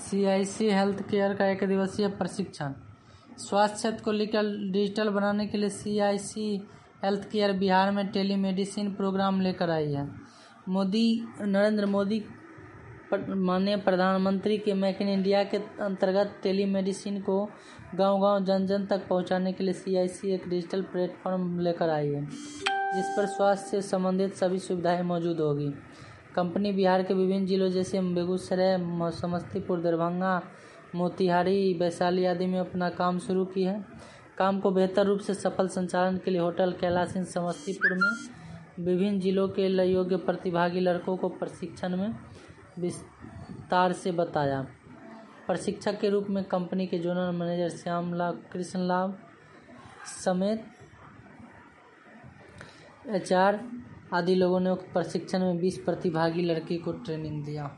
CIC health care का 1 दिवसीय प्रशिक्षण। स्वास्थ्य क्षेत्र को लेकर डिजिटल बनाने के लिए CIC हेल्थ केयर बिहार में टेलीमेडिसिन प्रोग्राम लेकर आई है। नरेंद्र मोदी माननीय प्रधानमंत्री के मेक इन इंडिया के अंतर्गत टेलीमेडिसिन को गांव-गांव जन-जन तक पहुंचाने के लिए CIC एक डिजिटल प्लेटफॉर्म लेकर आई है, जिस पर स्वास्थ्य से संबंधित सभी सुविधाएं मौजूद होगी। कंपनी बिहार के विभिन्न जिलों जैसे बेगूसराय, समस्तीपुर, दरभंगा, मोतिहारी, वैशाली आदि में अपना काम शुरू की है। काम को बेहतर रूप से सफल संचालन के लिए होटल कैलाश इन समस्तीपुर में विभिन्न जिलों के योग्य प्रतिभागी लड़कों को प्रशिक्षण में विस्तार से बताया। प्रशिक्षक के रूप में कंपनी के जोनल मैनेजर श्यामला कृष्णलाल समेत HR आदि लोगों ने उक्त प्रशिक्षण में 20 प्रतिभागी लड़की को ट्रेनिंग दिया।